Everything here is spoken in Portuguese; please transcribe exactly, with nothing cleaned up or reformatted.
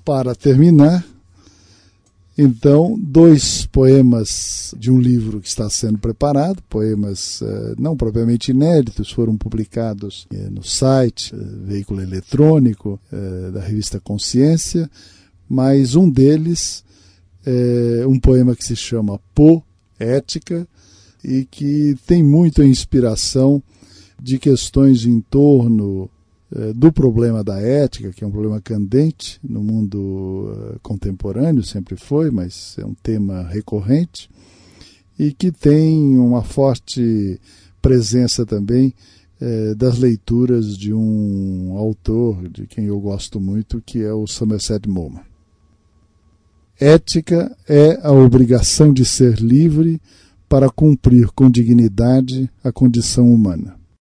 para terminar, então, dois poemas de um livro que está sendo preparado, poemas eh, não propriamente inéditos, foram publicados eh, no site, eh, veículo eletrônico eh, da revista Consciência, mas um deles é um poema que se chama Poética e que tem muita inspiração de questões em torno do problema da ética, que é um problema candente no mundo contemporâneo, sempre foi, mas é um tema recorrente, e que tem uma forte presença também eh, das leituras de um autor de quem eu gosto muito, que é o Somerset Maugham. Ética é a obrigação de ser livre para cumprir com dignidade a condição humana.